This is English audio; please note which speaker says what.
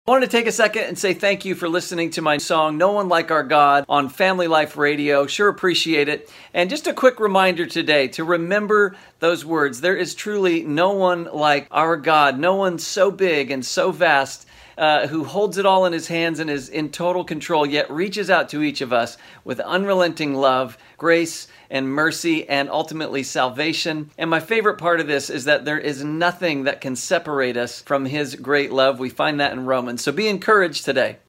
Speaker 1: I want to take a second and say thank you for listening to my song, No One Like Our God, on Family Life Radio. Sure appreciate it. And just a quick reminder today to remember those words. There is truly no one like our God, no one so big and so vast, who holds it all in his hands and is in total control, yet reaches out to each of us with unrelenting love, grace, and mercy, and ultimately salvation. And my favorite part of this is that there is nothing that can separate us from his great love. We find that in Romans. So be encouraged today.